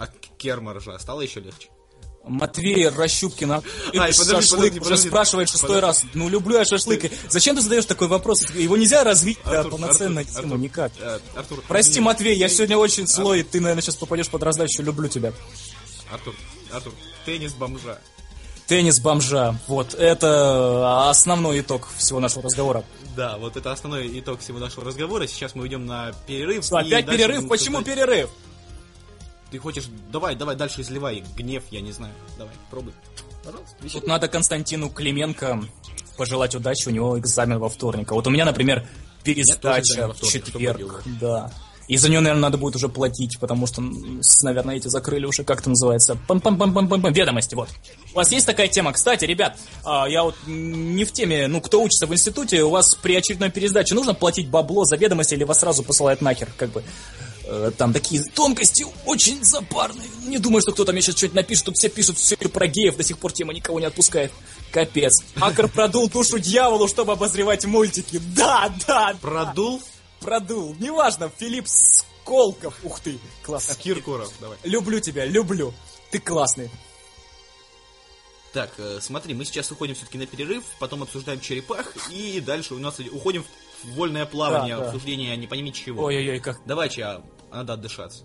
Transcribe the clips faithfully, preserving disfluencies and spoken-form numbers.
А керморжа стало еще легче? Матвей Рощупкин, а, Ай, шашлык подожди, подожди, уже подожди, спрашивает шестой подожди. раз. Ну, люблю я шашлык. Зачем ты задаешь такой вопрос? Его нельзя развить Артур, да, полноценно Артур, тему, Артур, никак. э, Артур, Прости, извини. Матвей, я Теннис- сегодня очень злой, и ты, наверное, сейчас попадешь под раздачу. Люблю тебя. Артур, Артур, теннис бомжа. Теннис бомжа. Вот, это основной итог всего нашего разговора. Да, вот это основной итог всего нашего разговора. Сейчас мы идем на перерыв. Что, и опять дальше перерыв? будем Почему обсуждать- перерыв? Ты хочешь... Давай, давай, дальше изливай гнев, я не знаю. Давай, пробуй. Пожалуйста, веселись. Тут надо Константину Клименко пожелать удачи, у него экзамен во вторник. А вот у меня, например, пересдача экзамен во в вторник, что четверг. поделать? Да. И за нее, наверное, надо будет уже платить, потому что, м, с- наверное, эти закрыли уже, как это называется, пам-пам-пам-пам-пам, ведомости, вот. У вас есть такая тема? Кстати, ребят, а, я вот м, не в теме, ну, кто учится в институте, у вас при очередной пересдаче нужно платить бабло за ведомости или вас сразу посылают нахер, как бы? Э, Там такие тонкости очень запарные. Не думаю, что кто-то мне сейчас что-нибудь напишет. Тут все пишут все про геев, до сих пор тема никого не отпускает. Капец. Акр продул душу дьяволу, чтобы обозревать мультики. Да, да, Продул продул. Неважно, Филипп Сколков. Ух ты, классно. Киркоров, давай. Люблю тебя, люблю. Ты классный. Так, э, смотри, мы сейчас уходим все-таки на перерыв, потом обсуждаем черепах, и дальше у нас иди- уходим в вольное плавание, Да, да. обсуждение не пойми чего. Ой-ой-ой, как... Давай, ча, надо отдышаться.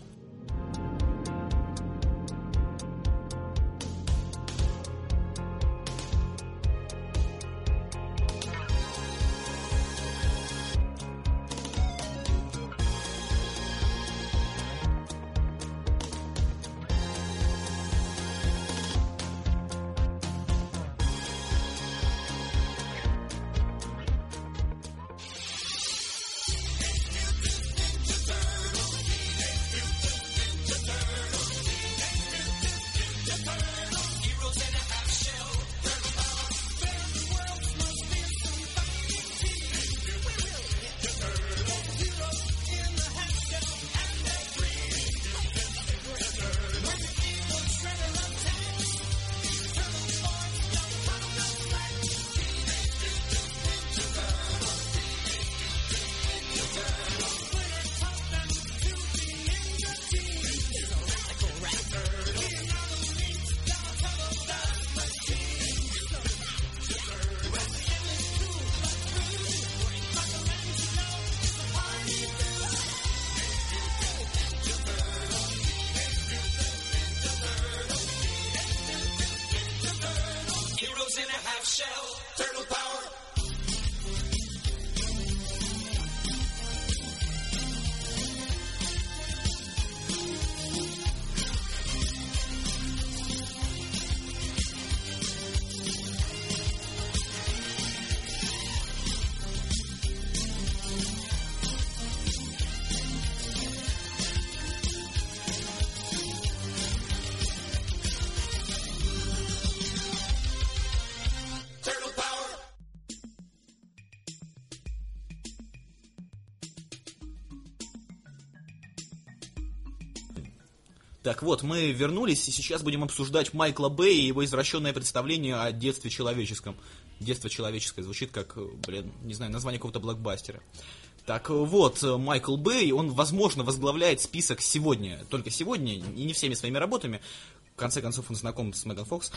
Так вот, мы вернулись, и сейчас будем обсуждать Майкла Бэя и его извращенное представление о детстве человеческом. Детство человеческое звучит как, блин, не знаю, название какого-то блокбастера. Так вот, Майкл Бэй, он, возможно, возглавляет список сегодня, только сегодня, и не всеми своими работами. В конце концов, он знаком с Меган Фокс.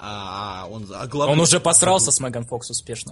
А он, а главный... Он уже посрался с Меган Фокс успешно.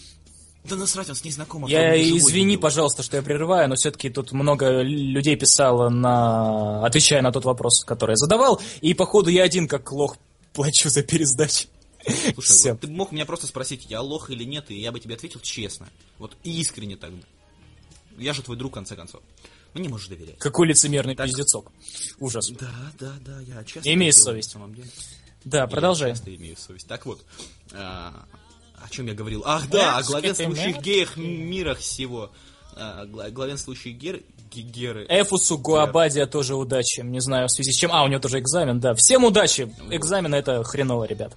Да насрать, он с ней знаком. а Я он живой извини, был. пожалуйста, что я прерываю, но все-таки тут много людей писало, на... отвечая на тот вопрос, который я задавал, и походу я один как лох плачу за пересдачи. Слушай, Всё. вот ты мог меня просто спросить, я лох или нет, и я бы тебе ответил честно. Вот и искренне так бы. Я же твой друг, в конце концов. Ну, не можешь доверять. Какой лицемерный Так. пиздецок. Ужас. Да, да, да, я часто Имей это делаю, совесть. на самом деле. Да, продолжай. Я часто имею совесть. Так вот, а, о чем я говорил? Ах, да, о главенствующих геях мирах всего. А, гла- главенствующие гер... ге- геры. Эфусу Гуабадия тоже удачи. Не знаю, в связи с чем. А, у него тоже экзамен, да. Всем удачи. Экзамен это хреново, ребят.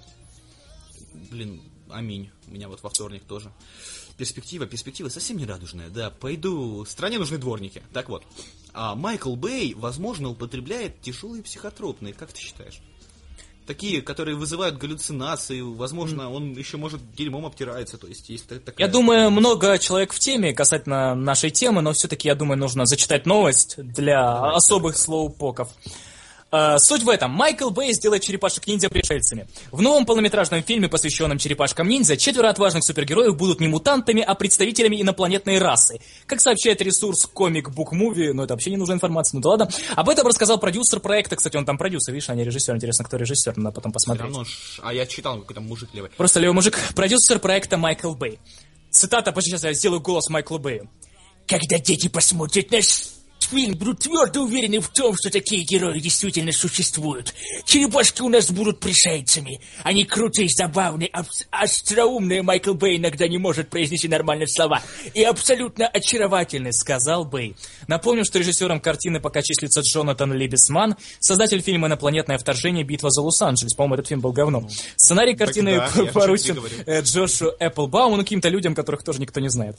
Блин, аминь. У меня вот во вторник тоже. Перспектива, перспектива совсем не радужная. Да, пойду. Стране нужны дворники. Так вот. А Майкл Бэй, возможно, употребляет тяжелые психотропные. Как ты считаешь? Такие, которые вызывают галлюцинации. Возможно, он еще, может, дерьмом обтирается. То есть, есть та- такая... Я думаю, много человек в теме касательно нашей темы, но все-таки, я думаю, нужно зачитать новость для Давай, особых давай. слоупоков. Uh, суть в этом. Майкл Бэй сделает черепашек-ниндзя пришельцами. В новом полнометражном фильме, посвященном черепашкам-ниндзя, четверо отважных супергероев будут не мутантами, а представителями инопланетной расы. Как сообщает ресурс Comic Book Movie, ну это вообще не нужна информация, ну да ладно. Об этом рассказал продюсер проекта, кстати, он там продюсер, видишь, а не режиссер. Интересно, кто режиссер, надо потом посмотреть. Равно, а я читал, какой-то мужик левый. Просто левый мужик. Продюсер проекта Майкл Бэй. Цитата, почти сейчас я сделаю голос Майклу Бэю. Когда дети посмотрят наш фильм, будут твердо уверены в том, что такие герои действительно существуют. Черепашки у нас будут пришельцами. Они крутые, забавные, аб- остроумные. Майкл Бэй иногда не может произнести нормальные слова. И абсолютно очаровательный, сказал Бэй. Напомню, что режиссером картины пока числится Джонатан Либесман, создатель фильма «Инопланетное вторжение. Битва за Лос-Анджелес». По-моему, этот фильм был говном. Сценарий картины да, поручен Джошу Эпплбауму, ну, каким-то людям, которых тоже никто не знает.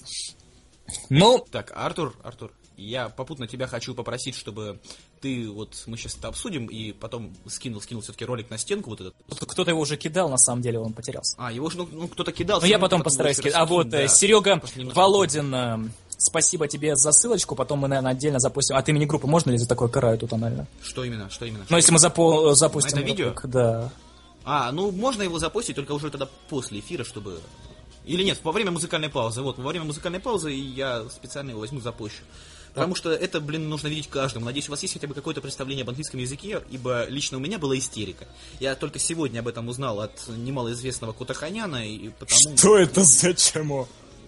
Ну... Так, Артур, Артур, я попутно тебя хочу попросить, чтобы ты, вот, мы сейчас это обсудим, и потом скинул, скинул все-таки ролик на стенку вот этот. Кто-то его уже кидал, на самом деле, он потерялся. А, его же, ну, ну кто-то кидал. Ну, я потом постараюсь кидать. А вот, да, Серега Володин, э, спасибо тебе за ссылочку, потом мы, наверное, отдельно запустим. От имени группы можно ли за такое караю тут тонально? Что именно, что именно? Ну, если мы запо- запустим... Это видео? Ролик, да. А, ну, можно его запустить, только уже тогда после эфира, чтобы... Или нет, во время музыкальной паузы. Вот, во время музыкальной паузы я специально его возьму, запущу. Потому что это, блин, нужно видеть каждому. Надеюсь, у вас есть хотя бы какое-то представление об английском языке, ибо лично у меня была истерика. Я только сегодня об этом узнал от немалоизвестного Кутаханяна, и потому... Что это за чему?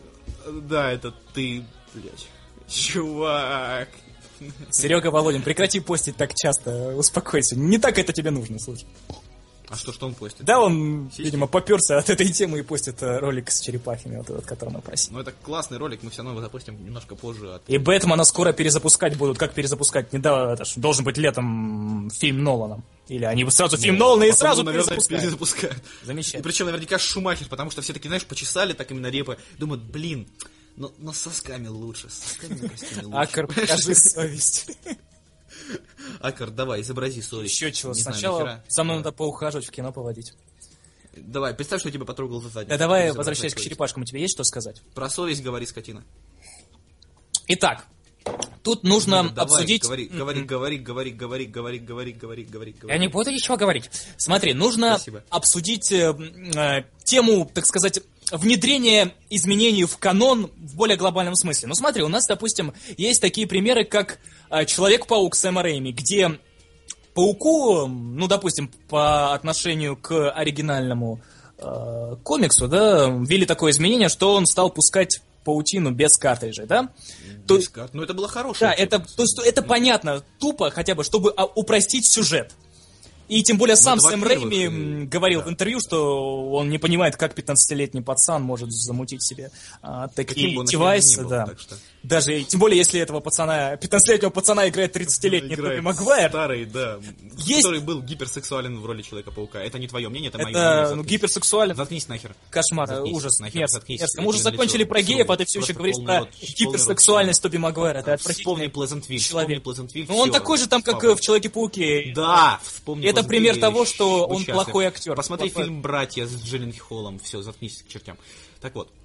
Да, это ты, блядь, чувак. Серега Володин, прекрати постить так часто, успокойся. Не так это тебе нужно, слушай. А что, что он постит? Да, он, Сиськи? видимо, поперся от этой темы и постит ролик с черепахами, вот этот, который мы просили. Ну, это классный ролик, мы все равно его запустим немножко позже. От... И Бэтмена скоро перезапускать будут. Как перезапускать? Не да, это ж должен быть летом фильм Ноланом. Или они сразу фильм ну, Нолана и сразу ну, наверное, перезапускают. перезапускают. Замечательно. И причем наверняка Шумахер, потому что все таки, знаешь, почесали так именно репы. Думают, блин, но, но с сосками лучше, с сосками на костюме лучше. Акар, покажи совесть. Акар, давай, изобрази совесть. Еще чего, сначала со мной надо поухаживать, в кино поводить. Давай, представь, что я тебя потрогал за задницу. Да давай, возвращаясь к черепашкам, у тебя есть что сказать? Про совесть говори, скотина. Итак, тут нужно ну, давай, обсудить... Говори, говори, говори, говори, говори, говори, говори, говори, говори, говори. Я не буду ничего говорить. Смотри, нужно Спасибо. обсудить э, э, тему, так сказать, внедрения изменений в канон в более глобальном смысле. Ну смотри, у нас, допустим, есть такие примеры, как э, Человек-паук Сэма Рэйми, где Пауку, ну, допустим, по отношению к оригинальному э, комиксу, да, ввели такое изменение, что он стал пускать паутину без картриджей, да? Без то, карт. Ну, это было хорошее. Да, это, то есть, это понятно, тупо, хотя бы, чтобы упростить сюжет. И тем более сам ну, Сэм Рэйми и... говорил да. в интервью, что он не понимает, как пятнадцатилетний пацан может замутить себе а, такие девайсы. Был, да. Что... Даже, тем более, если этого пацана, пятнадцатилетнего пацана играет тридцатилетний Тоби Магуайр. Старый, да, есть... который был гиперсексуален в роли Человека-паука. Это не твое мнение, это, это мое мнение. Ну, гиперсексуален. Заткнись нахер. Кошмар, заткнись, ужас, нахер, мерзко. Заткнись, мерзко. Мы уже закончили про геев, а ты все еще говоришь про рот, гиперсексуальность Тоби Магуайра. Это отвратительный человек. Вспомни Ну, он такой же там, как в Человеке-пауке. Да, вспомни. Это пример того, что он плохой актер. Посмотри фильм «Братья» с Джилленхолом. Все, заткнись к чертям. Так вот.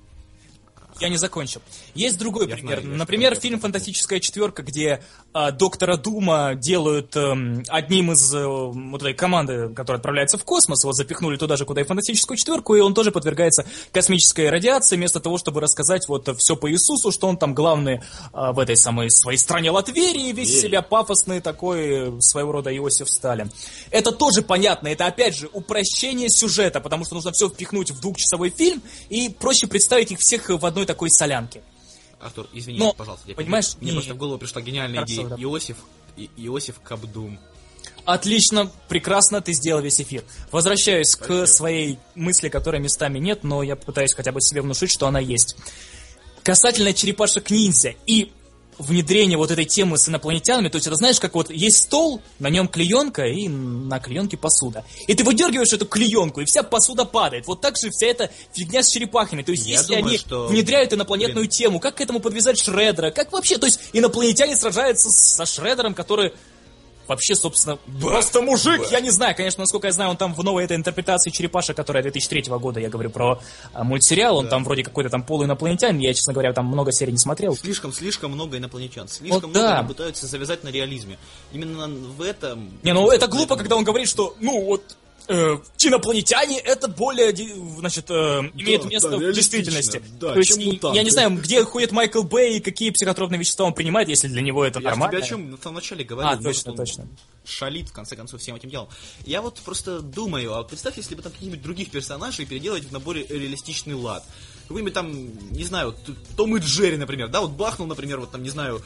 Я не закончил. Есть другой я пример. Знаю, Например, фильм «Фантастическая четверка», где э, доктора Дума делают э, одним из э, вот этой команды, которая отправляется в космос. Вот запихнули туда же, куда и «Фантастическую четверку», и он тоже подвергается космической радиации, вместо того, чтобы рассказать вот все по Иисусу, что он там главный э, в этой самой своей стране Латверии, весь из себя пафосный такой, своего рода Иосиф Сталин. Это тоже понятно. Это, опять же, упрощение сюжета, потому что нужно все впихнуть в двухчасовой фильм, и проще представить их всех в одной такой солянки. Артур, извини, но, пожалуйста. Я понимаешь, мне не... просто в голову пришла гениальная Хорошо, идея. да. Иосиф, И, Иосиф Кабдум. Отлично, прекрасно ты сделал весь эфир. Возвращаюсь Спасибо. к своей мысли, которой местами нет, но я пытаюсь хотя бы себе внушить, что она есть. Касательно черепашек-ниндзя и внедрение вот этой темы с инопланетянами, то есть это знаешь, как вот есть стол, на нем клеенка и на клеенке посуда. И ты выдергиваешь эту клеенку, и вся посуда падает. Вот так же вся эта фигня с черепахами. То есть Я если думаю, они что... внедряют инопланетную Блин. тему, как к этому подвязать Шреддера? Как вообще? То есть инопланетяне сражаются со Шреддером, который вообще, собственно, просто мужик, я не знаю, конечно, насколько я знаю, он там в новой этой интерпретации «Черепашек», которая две тысячи третьего года, я говорю про а, мультсериал, он да. там вроде какой-то там полуинопланетянин, я, честно говоря, там много серий не смотрел. Слишком-слишком много инопланетян, слишком вот, много да. они пытаются завязать на реализме. Именно в этом... Не, ну это глупо, когда он говорит, что, ну вот... Э, инопланетяне это более, значит, э, имеет да, место да, в действительности. Да, то есть, мутанты. Я не знаю, где ходит Майкл Бэй и какие психотропные вещества он принимает, если для него это я нормально. Я тебе о чем в самом начале говорил. А, точно, точно. Шалит, в конце концов, всем этим делом. Я вот просто думаю, а представь, если бы там каких-нибудь других персонажей переделать в наборе реалистичный лад. Какой-нибудь там, не знаю, Том и Джерри, например, да, вот бахнул, например, вот там, не знаю...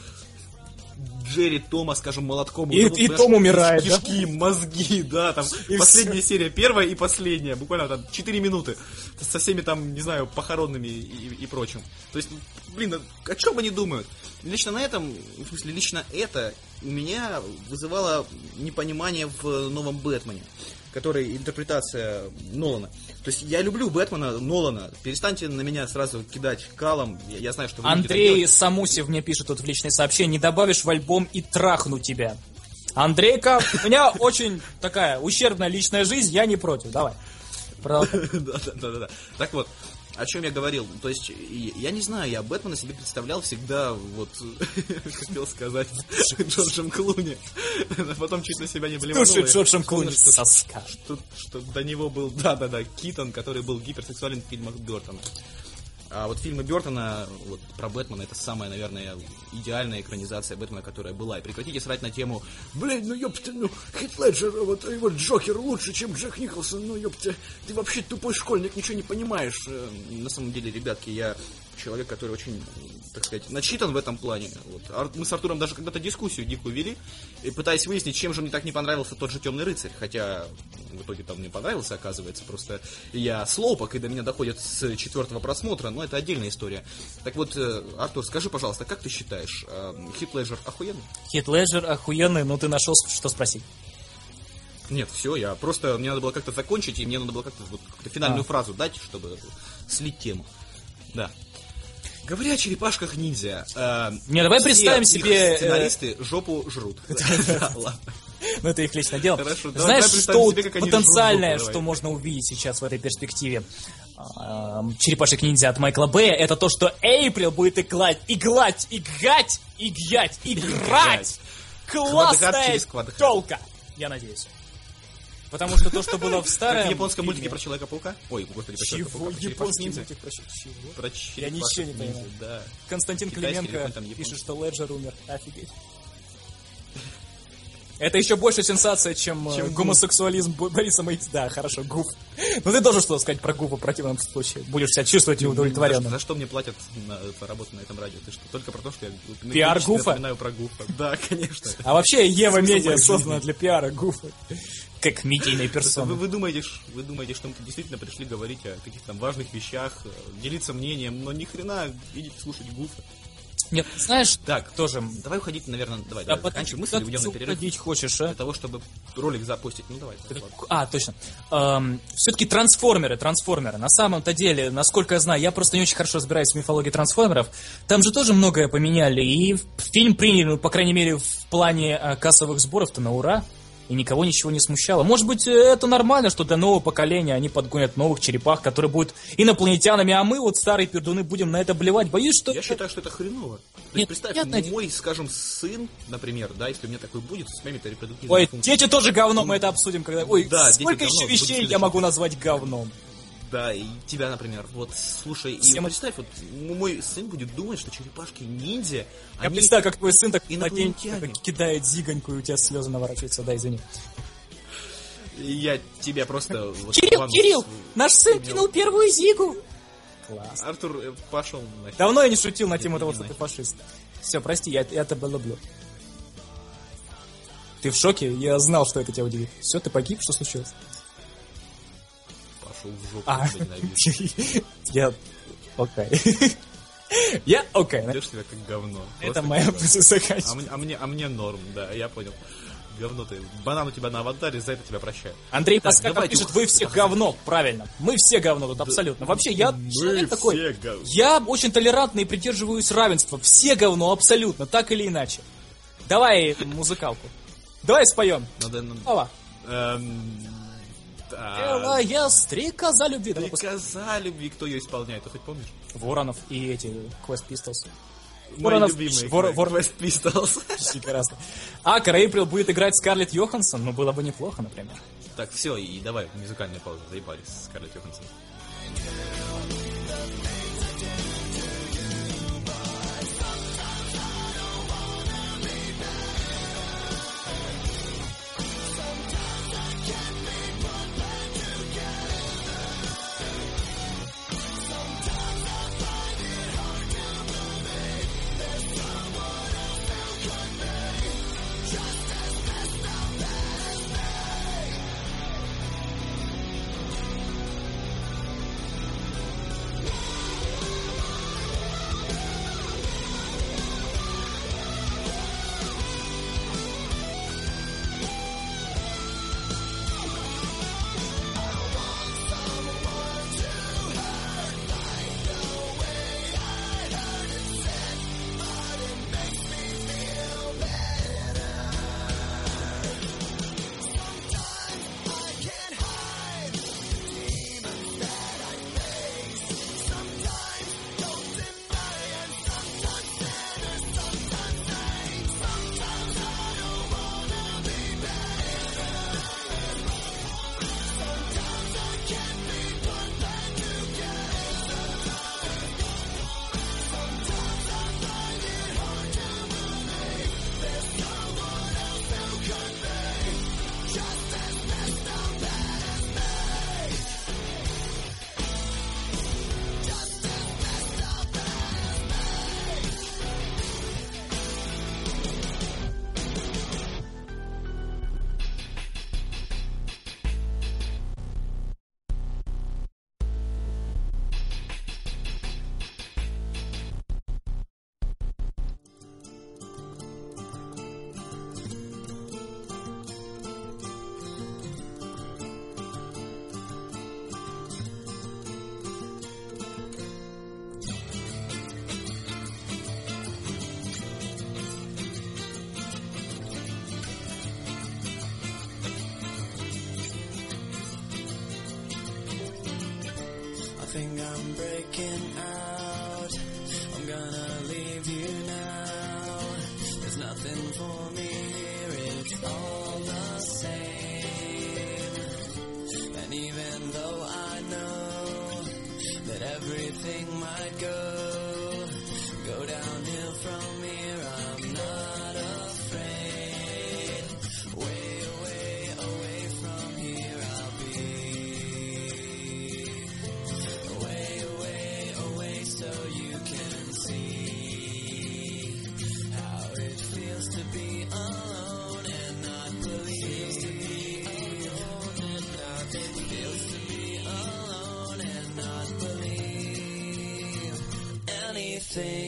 Джерри Тома, скажем, молотком. И, и Том умирает, кишки, да? мозги, да, там и последняя все. серия, первая и последняя, буквально там четыре минуты, со всеми там, не знаю, похоронными и, и, и прочим. То есть, блин, о чем они думают? Лично на этом, в смысле, лично это у меня вызывало непонимание в новом Бэтмене, который интерпретация Нолана. То есть я люблю Бэтмена Нолана. Перестаньте на меня сразу кидать калом. Я, я знаю, что вы Андрей Самусев мне пишет тут в личное сообщение: не добавишь в альбом и трахну тебя. Андрейка, у меня очень такая ущербная личная жизнь, я не против. Давай. Да-да-да. Так вот, о чем я говорил. То есть, я не знаю, я Бэтмена себе представлял всегда, вот, хотел сказать, Джорджем Клуни. Потом чуть на себя не блеванул. Слушай, Джорджем Клуни соска. Что, что до него был, да-да-да, Китон, который был гиперсексуален в фильмах Бёртона. А вот фильмы Бёртона, вот, про Бэтмена, это самая, наверное, идеальная экранизация Бэтмена, которая была. И прекратите срать на тему: блин, ну ёпта, ну, Хит Леджер, вот его Джокер лучше, чем Джек Николсон, ну ёпта, ты вообще тупой школьник, ничего не понимаешь. На самом деле, ребятки, я человек, который очень, так сказать, начитан в этом плане. Вот. Мы с Артуром даже когда-то дискуссию дикую вели, и пытаясь выяснить, чем же мне так не понравился тот же «Темный рыцарь», хотя в итоге там мне понравился, оказывается, просто я слопок, и до меня доходит с четвертого просмотра, но это отдельная история. Так вот, Артур, скажи, пожалуйста, как ты считаешь, Хит Леджер охуенный? Хит Леджер охуенный, но ты нашел, что спросить. Нет, все, я просто, мне надо было как-то закончить, и мне надо было как-то, вот, как-то финальную а. фразу дать, чтобы слить тему. Да. Говоря о черепашках-ниндзя, э, не, давай представим себе... сценаристы жопу жрут. Ладно. Ну, это их личное дело. Хорошо, знаешь, что потенциальное, что можно увидеть сейчас в этой перспективе черепашек-ниндзя от Майкла Бэя, это то, что Эйприл будет иглать, иглать, игать, игять, играть. Классная тёлка. Я надеюсь. Потому что то, что было в старом... Как в японском мультике про Человека-паука? Ой, господи, про Человека-паука. Чего? Японский мультик про чего? Про Я ничего не понимаю. Да. Константин Клименко пишет, что Леджер умер. Офигеть. Это еще больше сенсация, чем, чем гомосексуализм Бориса Моисеева. Да, хорошо, Гуф. Ну ты должен что-то сказать про Гуфа в противном случае. Будешь себя чувствовать неудовлетворенным. За, за что мне платят на, за работу на этом радио? Ты что, только про то, что я пиар Гуфа? Напоминаю про Гуфа. Да, конечно. А вообще Ева Медиа создана для пиара Гуфа. Как медийной персоны. Вы, вы, думаете, вы думаете, что мы действительно пришли говорить о каких-то там важных вещах, делиться мнением, но ни хрена видеть, слушать Гуфа. Нет, знаешь, так, тоже... Давай уходить, наверное, давай, да, давай заканчиваем мысль, уйдем на перерыв. Уходить хочешь, а? Для того, чтобы ролик запустить, ну давай. Так, а, точно. Эм, все-таки трансформеры, трансформеры. На самом-то деле, насколько я знаю, я просто не очень хорошо разбираюсь в мифологии трансформеров, там же тоже многое поменяли, и фильм приняли, ну, по крайней мере, в плане э, кассовых сборов-то на ура. И никого ничего не смущало. Может быть, это нормально, что для нового поколения они подгонят новых черепах, которые будут инопланетянами, а мы, вот старые пердуны, будем на это блевать. Боюсь, что... Я это... считаю, что это хреново. То Нет, есть, представь, понятно, мой, скажем, сын, например, да, если у меня такой будет, с моими репродуктивными Ой, функциями. дети тоже говно, мы это обсудим, когда... Ой, да, сколько еще вещей я могу назвать говном? Да, и тебя, например. Вот, слушай, и вот представь, вот мой сын будет думать, что черепашки-ниндзя... Я они... представляю, как твой сын так инопланетяне. Кидает зиганьку, и у тебя слезы наворачиваются, да, извини. Я тебя просто... Вот, Кирилл, вам... Кирилл, наш сын кинул первую зигу. Класс. Артур, пошел нахер. Давно я не шутил на тему того, что ты фашист. Все, прости, я, я тебя люблю. Ты в шоке? Я знал, что это тебя удивит. Все, ты погиб? Что случилось? Пошел в жопу, а. Я... Окей. Я окей. Ведешь себя как говно. Это моя позиция. А мне, а мне норм, да, я понял. Говно ты. Банан у тебя на аватаре, за это тебя прощаю. Андрей Паскаков пишет, вы все говно. Правильно. Мы все говно тут, абсолютно. Вообще, я человек такой. Я очень толерантный и придерживаюсь равенства. Все говно, абсолютно, так или иначе. Давай музыкалку. Давай споем. Надо, ну, Ава. эм, да. Элла, я стрекоза любви. Давай пос- Стрекоза любви, кто ее исполняет, ты хоть помнишь? Воронов и эти Quest Pistols. Мои Воронов, любимые. Вор- Вор- Quest Pistols. Прекрасно. А Крейприл будет играть Скарлетт Йоханссон, ну было бы неплохо, например. Так, все, и давай, музыкальная пауза, заебались с Скарлетт Йоханссон. think I'm breaking out. I'm gonna leave you now. There's nothing for me here, it's all the same. And even though I know that everything might go, go downhill from here, I'm not afraid. Way away, away from here I'll be. Away, away, away so you can see how it feels to be alone and not believe. Feels to be alone and not believe anything.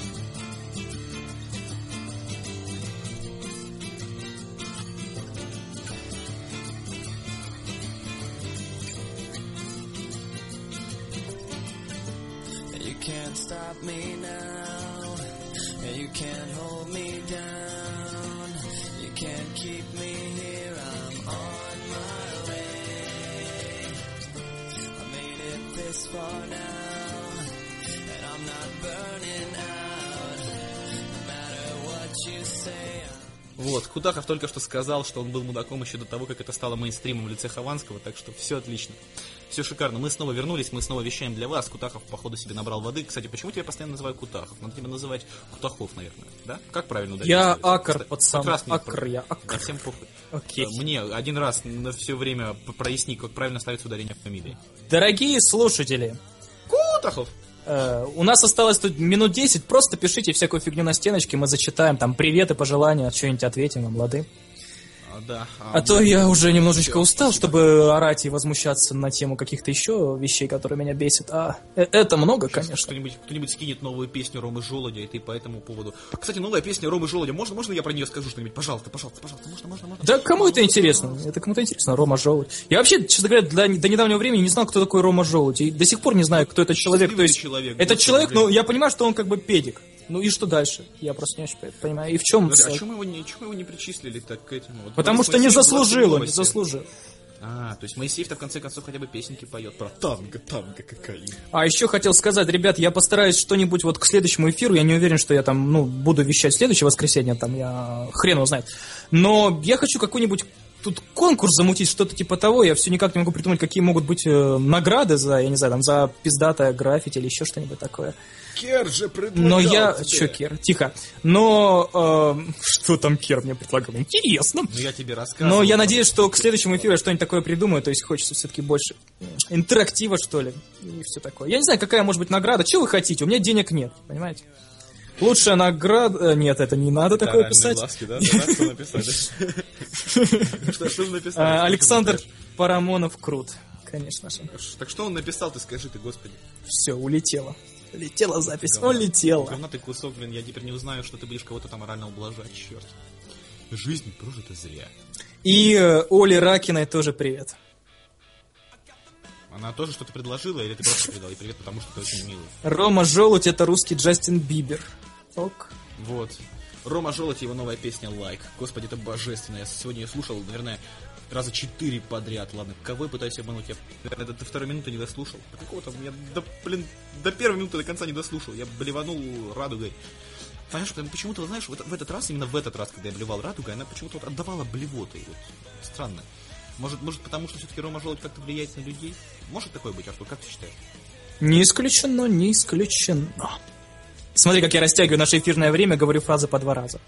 You can't stop me now. You can't hold me down. You can't keep me here. I'm on my way. I made it this far now, and I'm not burning out. No matter what you say. Вот, Кутахов только что сказал, что он был мудаком еще до того, как это стало мейнстримом в лице Хованского, так что все отлично. Все шикарно. Мы снова вернулись, мы снова вещаем для вас. Кутахов, походу, себе набрал воды. Кстати, почему тебя постоянно называют Кутахов? Надо тебя называть Кутахов, наверное. Да? Как правильно ударить? Я Акр, пацан. Хоть раз мне Акр, про- я Акр. Да, всем похуй. Окей. Мне один раз на все время проясни, как правильно ставится ударение в фамилии. Дорогие слушатели, Кутахов! э, у нас осталось тут минут десять, просто пишите всякую фигню на стеночке, мы зачитаем, там, приветы, пожелания, что-нибудь ответим вам, лады? А, да. А то я уже немножечко Всё, устал, спасибо. чтобы орать и возмущаться на тему каких-то еще вещей, которые меня бесят. А э- это много, Сейчас конечно. Кто-нибудь, кто-нибудь скинет новую песню Ромы Желудя, и ты по этому поводу... Кстати, новая песня Ромы Желудя. Можно, можно я про нее скажу что-нибудь? Пожалуйста, пожалуйста, пожалуйста. Можно, можно, можно? Да кому это интересно? Это кому-то интересно, Рома Желудь. Я вообще, честно говоря, для, до недавнего времени не знал, кто такой Рома Желудь. И до сих пор не знаю, кто этот человек. То Счастливый есть, человек, этот господи, человек, блин. ну, я понимаю, что он как бы педик. Ну и что дальше? Я просто не очень понимаю. И в чем... Подожди, а чему его, не, чему его не причислили так к этому? Вот Потому Борис что не Моисеев заслужил, он не новости. заслужил. А, то есть Моисеев-то в конце концов хотя бы песенки поет про танго, танго, кокаин. А еще хотел сказать, ребят, я постараюсь что-нибудь вот к следующему эфиру, я не уверен, что я там, ну, буду вещать в следующее воскресенье, там, я хрен его знает. Но я хочу какой-нибудь тут конкурс замутить, что-то типа того, я все никак не могу придумать, какие могут быть э, награды за, я не знаю, там, за пиздатое граффити или еще что-нибудь такое. Кер же предлагал Но я... тебе. Че, Кер? Тихо. Но... э, что там Кер мне предлагал? Интересно. Ну я тебе рассказывал. Но я надеюсь, что к следующему эфиру я что-нибудь такое придумаю, то есть хочется все-таки больше интерактива, что ли, и все такое. Я не знаю, какая может быть награда, что вы хотите, у меня денег нет, понимаете? Лучшая награда... Нет, это не надо такое писать. Глазки, да? Что написать? Что же написал? Александр Парамонов крут, конечно же. Так что он написал, ты скажи ты, господи. Все, улетела. Улетела запись, улетела. Говна ты кусок, блин, я теперь не узнаю, что ты будешь кого-то там морально ублажать, черт. Жизнь прожита зря. И э, Оле Ракиной тоже привет. Она тоже что-то предложила, или ты просто передал ей привет, потому что ты очень милый? Рома Желудь — это русский Джастин Бибер. Ок. Вот. Рома Желудь, его новая песня «Лайк». Господи, это божественно. Я сегодня ее слушал, наверное, раза четыре подряд. Ладно, кого я пытаюсь обмануть? Я, наверное, до второй минуты не дослушал. До какого-то, я, до, блин, до первой минуты до конца не дослушал. Я блеванул радугой. Понимаешь, почему-то, знаешь, в, в этот раз, именно в этот раз, когда я блевал радугой, она почему-то вот отдавала блевотой. Вот. Странно. Может, может, потому что все-таки Рома Желудь как-то влияет на людей? Может такое быть, Артур? Как ты считаешь? Не исключено, не исключено. Смотри, как я растягиваю наше эфирное время, говорю фразы по два раза.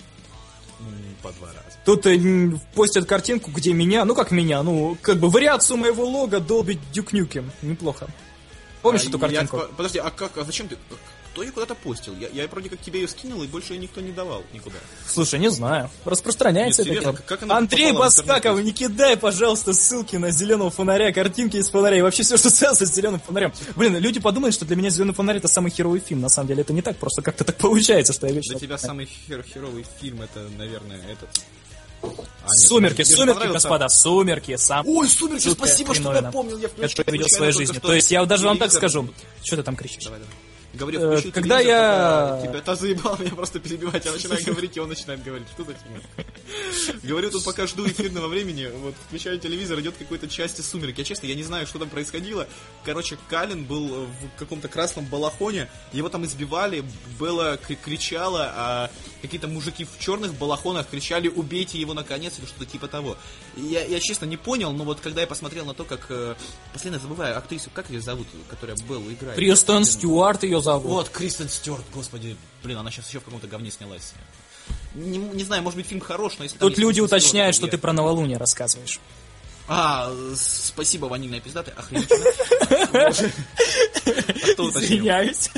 По два раза. Тут э, постят картинку, где меня, ну как меня, ну как бы вариацию моего лога долбит Дюк Нюкем. Неплохо. Помнишь а эту я, картинку? Подожди, а как, а зачем ты... Кто ее куда-то постил? Я, я вроде как тебе ее скинул, и больше ее никто не давал никуда. Слушай, не знаю. Распространяется Нет, это. серьезно, как она Андрей попала в интернет? Баскаков, не кидай, пожалуйста, ссылки на зеленого фонаря, картинки из фонаря и вообще все, что связано с зеленым фонарем. Блин, люди подумают, что для меня зеленый фонарь — это самый херовый фильм. На самом деле это не так, просто как-то так получается, что я вечно... Для тебя самый хер- херовый фильм это, наверное, этот... А, нет, Сумерки, тебе же сумерки, понравился? господа, сумерки, сам. Ой, «Сумерки», Жуткая спасибо, что хреновина. напомнил. Я Это я видел в своей жизни. То есть я даже вам так скажу. Что ты там кричишь? Давай, давай. Говорю, Э, включил когда телевизор, я- пока тебя заебал меня просто перебивать, я начинаю говорить, и он начинает говорить. Что за фигня? Говорю, тут пока жду эфирного времени, вот включаю телевизор, идет какой-то части «Сумерки». Я честно, я не знаю, что там происходило. Короче, Калин был в каком-то красном балахоне, его там избивали, Белла кри- кричала, а какие-то мужики в черных балахонах кричали: «Убейте его наконец», или что-то типа того. И Я, я честно не понял, но вот когда я посмотрел на то, как... э, Последнее забываю, актрису, как ее зовут, которая Беллу играет? Кристен Стюарт ее зовут. Вот, Кристен Стюарт, господи, блин, она сейчас еще в каком-то говне снялась. Не, не знаю, может быть, фильм хорош, но если там Тут есть люди Кристен уточняют, Стюарт, что я- ты про новолуние рассказываешь. А, с- спасибо, ванильная пиздата, охренительно. Боже. А кто уточнил? Извиняюсь.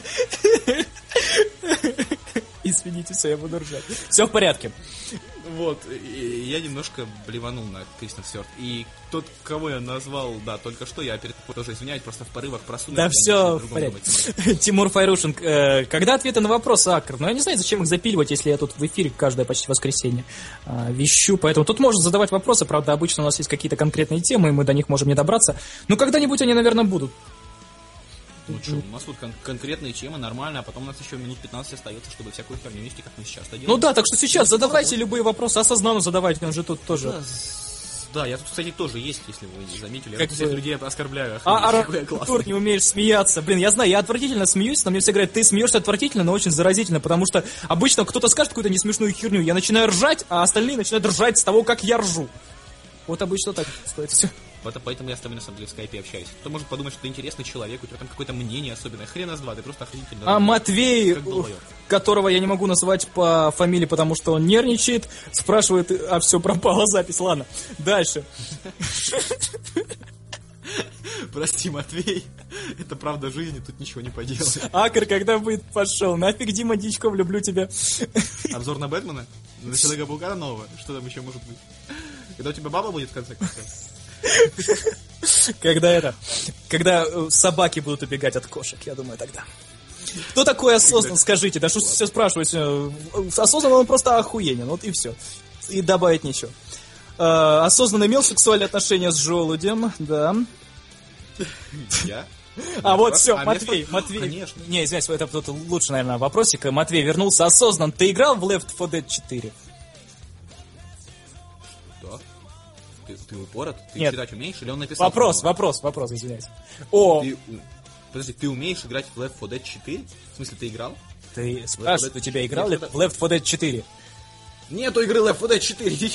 Извините, все, я буду ржать. Все в порядке. Вот, и я немножко блеванул на Кристен Стюарт. И тот, кого я назвал, да, только что, я перед тобой тоже извиняюсь, просто в порывах просунуть. Да все в порядке. Тимур Файрушин, э, когда ответы на вопросы, Акр? Ну я не знаю, зачем их запиливать, если я тут в эфире каждое почти воскресенье э, вещу. Поэтому тут можно задавать вопросы, правда, обычно у нас есть какие-то конкретные темы, и мы до них можем не добраться. Но когда-нибудь они, наверное, будут. Ну что, у нас вот кон- конкретные темы, нормально, а потом у нас еще минут пятнадцать остается, чтобы всякую херню вести, как мы сейчас это делаем. Ну да, так что сейчас задавайте любые вопросы, осознанно задавайте, он же тут тоже... Да, с- да, я тут, кстати, тоже есть, если вы не заметили. Я Как тут всех бы- людей оскорбляю. А, охренеть, какой я Артур, классный. не умеешь смеяться. Блин, я знаю, я отвратительно смеюсь, но мне все говорят, ты смеешься отвратительно, но очень заразительно, потому что обычно кто-то скажет какую-то несмешную херню, я начинаю ржать, а остальные начинают ржать с того, как я ржу. Вот обычно так происходит все. Вот поэтому я с тобой на самом деле в скайпе общаюсь. Кто может подумать, что ты интересный человек, у тебя там какое-то мнение особенное. Хрена с два, ты просто охренительно. А Матвей, Как долбоёб. которого я не могу называть по фамилии, потому что он нервничает, спрашивает, а все, пропала запись. Ладно, дальше. Прости, Матвей. Это правда жизни, тут ничего не поделаешь. Акр, когда будет, пошел. Нафиг, Дима Дичков, люблю тебя. Обзор на Бэтмена? На Человека-паука нового? Что там еще может быть? Когда у тебя баба будет в конце концов? Когда это, когда э, собаки будут убегать от кошек, я думаю, тогда. Кто такой осознан, скажите, да что все спрашивать, э, осознанно он просто охуенен, вот и все. И добавить нечего. Э, осознанно имел сексуальные отношения с желудем, да. Я? А вот спрашиваю. все, А меня Матвей, спрашивают? Матвей. Конечно. Не, извиняюсь, это тут лучше, наверное, вопросик. Матвей вернулся осознан. Ты играл в Left four Dead четыре? Да. Ты, ты упорот? Ты Нет. читать умеешь? Или он написал? Вопрос, снова? вопрос, вопрос, извиняюсь. О, Ты, у- подожди, ты умеешь играть в Left four Dead четыре? В смысле, ты играл? ты спрашиваешь, у тебя играл ли Left в Left four Dead четыре? Нету игры Left four Dead четыре.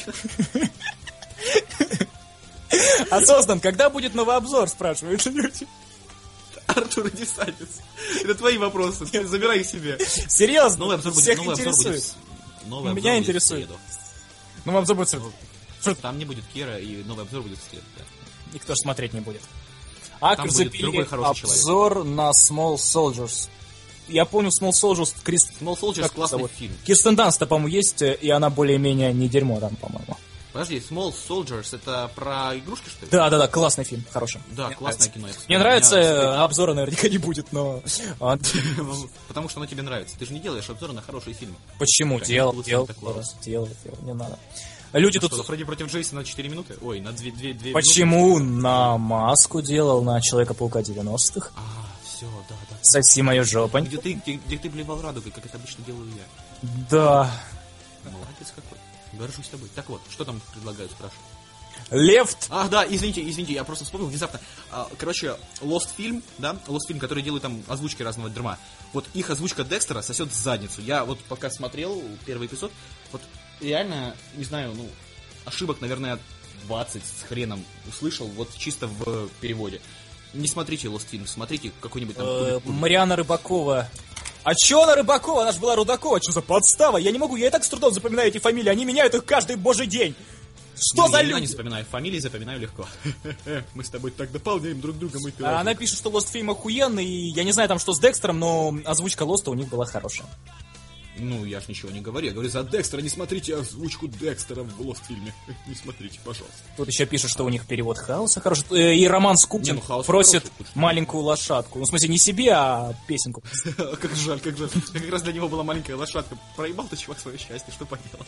Осознан, когда будет новый обзор, спрашивают люди. Артур Десантис. Это твои вопросы. Ты забирай их себе. Серьезно, Новый обзор будет. всех Новый обзор интересует. будет. в- Новый обзор Меня будет в интересует. среду. Новый обзор будет... Там не будет Кира, и новый обзор будет в среду. Да. Никто ж смотреть не будет. Акр будет запилили другой хороший человек. обзор на Small Soldiers. Я помню Small Soldiers, Крис... Small Soldiers как классный зовут? фильм. Кирстен Данст, по-моему, есть, и она более-менее не дерьмо там, по-моему. Подожди, Small Soldiers это про игрушки, что ли? Да-да-да, классный фильм, хороший. Да, Мне классное нравится. кино. я, кстати, Мне у нравится, меня- э, обзора наверняка не будет, но... а, Потому что оно тебе нравится. Ты же не делаешь обзоры на хорошие фильмы. Почему? Конечно, Делал, лучше делал, такого. делал, делал, делал, не надо. Люди Что, тут... Фредди против Джейсона на четыре минуты? Ой, на две минуты. Почему на Маску делал, на Человека-паука девяностых? А, все, да, да. Соси мою жопу. Где ты, где, где ты блевал радугой, как это обычно делаю я. Да. Молодец какой. Горжусь тобой. Так вот, что там предлагают, спрашиваю? Лефт. Ах, да, извините, извините, я просто вспомнил внезапно. А, короче, Lost фильм, да, Lost фильм, который делает там озвучки разного дерьма. Вот их озвучка Декстера сосет задницу. Я вот пока смотрел первый эпизод, вот реально, не знаю, ну, ошибок, наверное, двадцать с хреном услышал, вот чисто в переводе. Не смотрите Lost фильм, смотрите какой-нибудь там... Э, кубик- Мариана Рыбакова. А чё она Рыбакова? Она же была Рудакова. Чё за подстава? Я не могу, я и так с трудом запоминаю эти фамилии. Они меняют их каждый божий день. Что Ну, за я имена не люди? запоминаю, фамилии запоминаю легко. Мы с тобой так дополняем друг друга, мы А она пишет, что Lost фильм охуенный. И я не знаю там, что с Декстером, но озвучка Лоста у них была хорошая. Ну, я ж ничего не говорю. Я говорю, за Декстера не смотрите озвучку Декстера в Lost фильме. Не смотрите, пожалуйста. Тут еще пишет, что у них перевод Хаоса хороший. Э, И Роман Скупин Не, ну, Хаос просит хороший, лучше. маленькую лошадку. Ну, в смысле, не себе, а песенку. Как жаль, как жаль. Как раз для него была маленькая лошадка. Проебал ты, чувак, свое счастье, что поделаешь.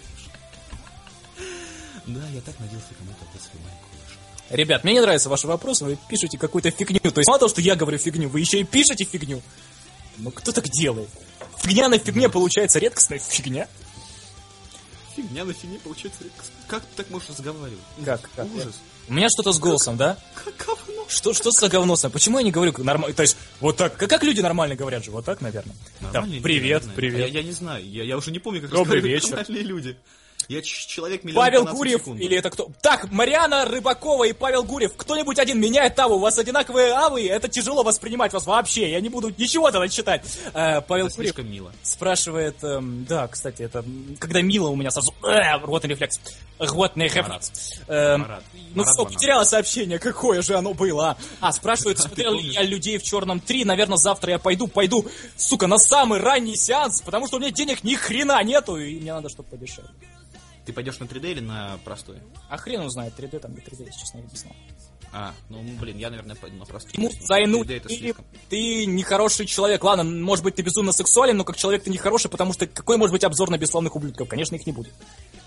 Да, я так надеялся кому-то отдать свою маленькую лошадку. Ребят, мне не нравятся ваши вопросы, вы пишете какую-то фигню. То есть мало того, что я говорю фигню, вы еще и пишете фигню. Ну кто так делает? Фигня на фигне получается редкостная фигня. Фигня на фигне получается. Как ты так можешь разговаривать? Как? как? Ужас. У меня что-то с голосом, да? Как говно. Что, что за говносом? Почему я не говорю нормально? То есть, вот так. Как, как люди нормально говорят же? Вот так, наверное. Нормальные Там, люди, привет, наверное. привет. Я, я не знаю, я, я уже не помню, как Добрый разговаривают вечер. нормальные люди. Я ч- человек миллион Павел тоннаций в Гурьев, секунду. или это кто? Так, Мариана Рыбакова и Павел Гурьев. Кто-нибудь один меняет таву. У вас одинаковые авы, это тяжело воспринимать вас вообще. Я не буду ничего тогда читать. Э, Павел Это Гурьев слишком мило. спрашивает, эм, да, кстати, это м, когда мило у меня сразу э, рвотный рефлекс. Рвотный рефлекс. Эм, Марат. ну Марат стоп, Банан. потеряла сообщение, какое же оно было. А, а спрашивают, смотрел ли помнишь? я «Людей в черном три». Наверное, завтра я пойду, пойду, сука, на самый ранний сеанс, потому что у меня денег ни хрена нету, и мне надо, чтобы подешевле. Ты пойдешь на три дэ или на простой? А хрен узнает, три дэ там не три дэ, если честно, я не знаю. А, ну, блин, я, наверное, пойду на простой. Ему зайну, три дэ это ты, слишком. ты нехороший человек. Ладно, может быть, ты безумно сексуален, но как человек ты нехороший, потому что какой может быть обзор на бесславных ублюдков? Конечно, их не будет.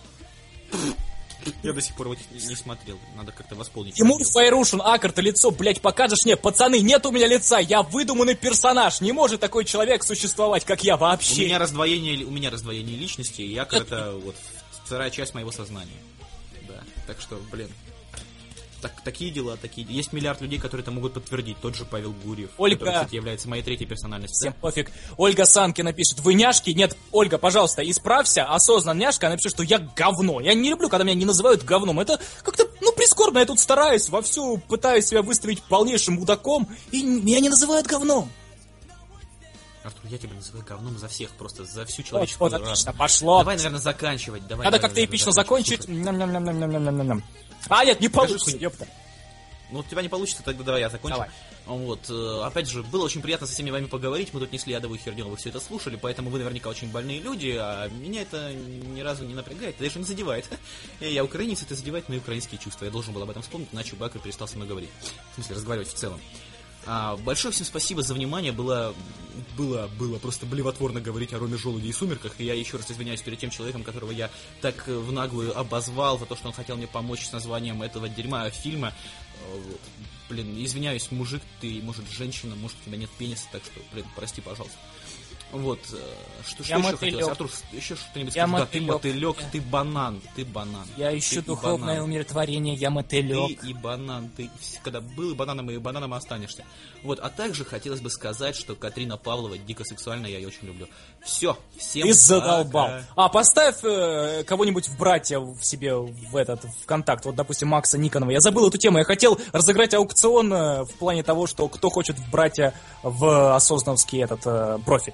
Я до сих пор вот не, не смотрел. Надо как-то восполнить. Тимур пробел. Файрушин, Акр, ты лицо, блядь, покажешь? Не, пацаны, нет у меня лица, я выдуманный персонаж. Не может такой человек существовать, как я У вообще. меня раздвоение, у меня раздвоение личности, и якорь это вот вторая часть моего сознания. Да. Так что, блин. Так, такие дела, такие. Есть миллиард людей, которые это могут подтвердить. Тот же Павел Гурьев, Ольга. который, кстати, является моей третьей персональностью. Всем пофиг. Ольга Санкина пишет, вы няшки? Нет, Ольга, пожалуйста, исправься, осознанно няшка. Она пишет, что я говно. Я не люблю, когда меня не называют говном. Это как-то, ну, прискорбно. Я тут стараюсь, вовсю пытаюсь себя выставить полнейшим мудаком, и меня не называют говном. Артур, я тебя называю говном за всех, просто за всю Вот, человеческую вот, расу. отлично, пошло. Давай, наверное, заканчивать. Давай, Надо наверное, как-то эпично заканчивать. закончить. Ням-ням-ням-ням-ням-ням-ням. А, нет, не получится, что- ёпта. Ну, у тебя не получится, тогда давай я закончу. Давай. Вот, э, опять же, было очень приятно со всеми вами поговорить. Мы тут несли адовую херню, вы все это слушали, поэтому вы наверняка очень больные люди, а меня это ни разу не напрягает, даже не задевает. Я украинец, это задевает мои украинские чувства. Я должен был об этом вспомнить, иначе Бакер перестал со мной говорить. В смысле, разговаривать в целом. А, большое всем спасибо за внимание. Было, было, было просто блевотворно говорить о Роме Желуде и Сумерках. И я еще раз извиняюсь перед тем человеком, которого я так в наглую обозвал за то, что он хотел мне помочь с названием этого дерьма фильма. Блин, извиняюсь, мужик ты, может, женщина, может, у тебя нет пениса, так что, блин, прости, пожалуйста. Вот, что, что еще хотелось? Артур, еще что-нибудь скажи. Да, ты мотылек, да. Ты банан, ты банан. Я ищу ты духовное умиротворение, я мотылек. Ты и банан, ты когда был и бананом, и бананом останешься. Вот, а также хотелось бы сказать, что Катрина Павлова дико сексуальная, я ее очень люблю. Все, всем ты задолбал. А, поставь э, кого-нибудь в братья в себе в этот, в контакт, вот, допустим, Макса Никонова. Я забыл эту тему, я хотел разыграть аукцион э, в плане того, что кто хочет в братья в осознанский этот э, профиль.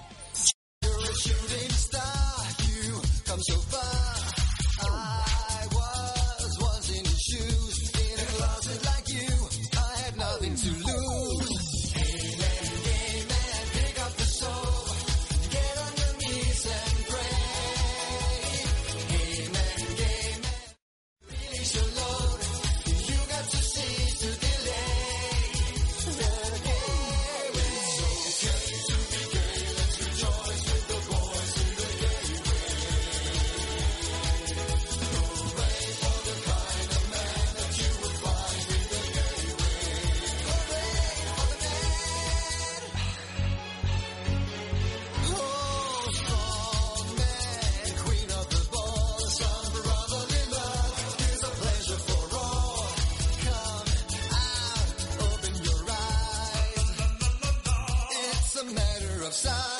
Of size.